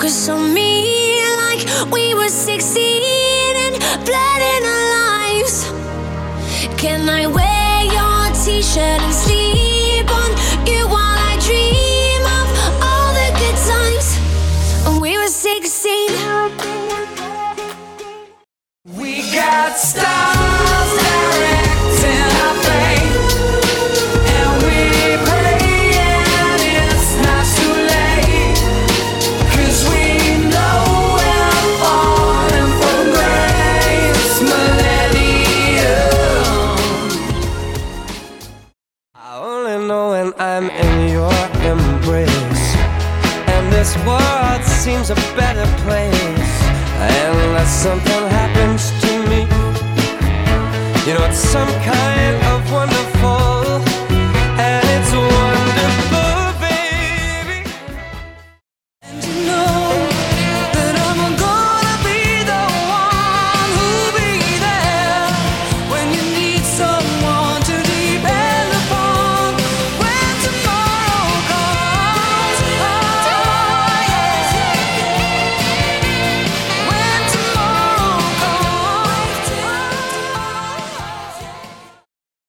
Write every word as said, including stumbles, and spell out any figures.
focus on me like we were sixteen and blood in our lives. Can I wear your t-shirt and sleep on you while I dream of all the good times when we were sixteen? We got stars directing our fate, and we praying it's not too late, 'cause we know we're falling from grace, millennium. I only know when I'm in your embrace, and this world seems a better place, unless something happens to me. You know, it's some kind of